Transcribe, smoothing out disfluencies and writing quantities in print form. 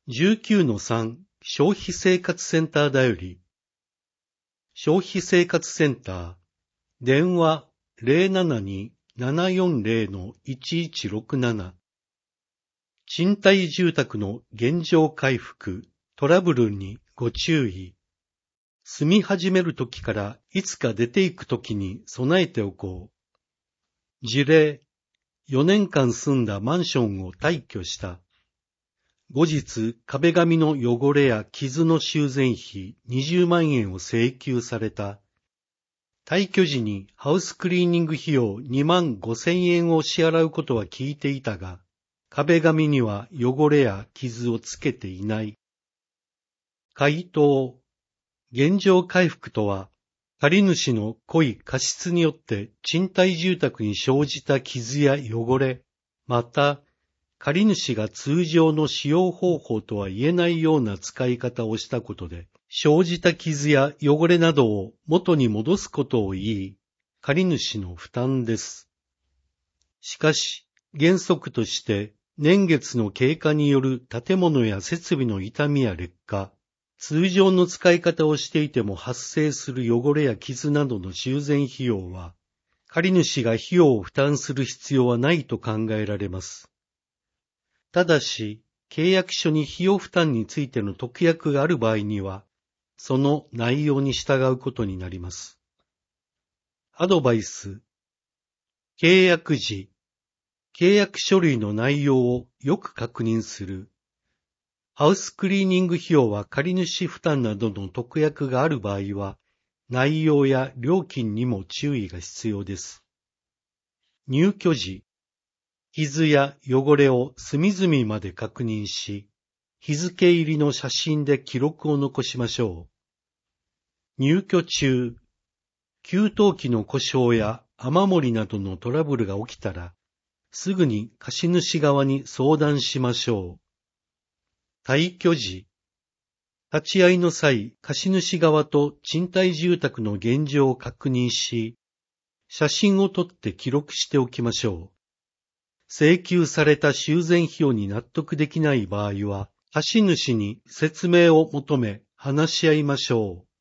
19-3 消費生活センターだより。消費生活センター、電話 072-740-1167。賃貸住宅の現状回復、トラブルにご注意。住み始めるときからいつか出ていくときに備えておこう。事例、4年間住んだマンションを退去した。後日、壁紙の汚れや傷の修繕費20万円を請求された。退去時にハウスクリーニング費用2万5千円を支払うことは聞いていたが、壁紙には汚れや傷をつけていない。回答。現状回復とは、借主の故意過失によって賃貸住宅に生じた傷や汚れ、また、借主が通常の使用方法とは言えないような使い方をしたことで、生じた傷や汚れなどを元に戻すことを言い、借主の負担です。しかし、原則として、年月の経過による建物や設備の傷みや劣化、通常の使い方をしていても発生する汚れや傷などの修繕費用は、借主が費用を負担する必要はないと考えられます。ただし、契約書に費用負担についての特約がある場合には、その内容に従うことになります。アドバイス。契約時、契約書類の内容をよく確認する。ハウスクリーニング費用は借主負担などの特約がある場合は、内容や料金にも注意が必要です。入居時、傷や汚れを隅々まで確認し、日付入りの写真で記録を残しましょう。入居中、給湯器の故障や雨漏りなどのトラブルが起きたら、すぐに貸主側に相談しましょう。退去時、立ち会いの際、貸主側と賃貸住宅の現状を確認し、写真を撮って記録しておきましょう。請求された修繕費用に納得できない場合は、貸主に説明を求め話し合いましょう。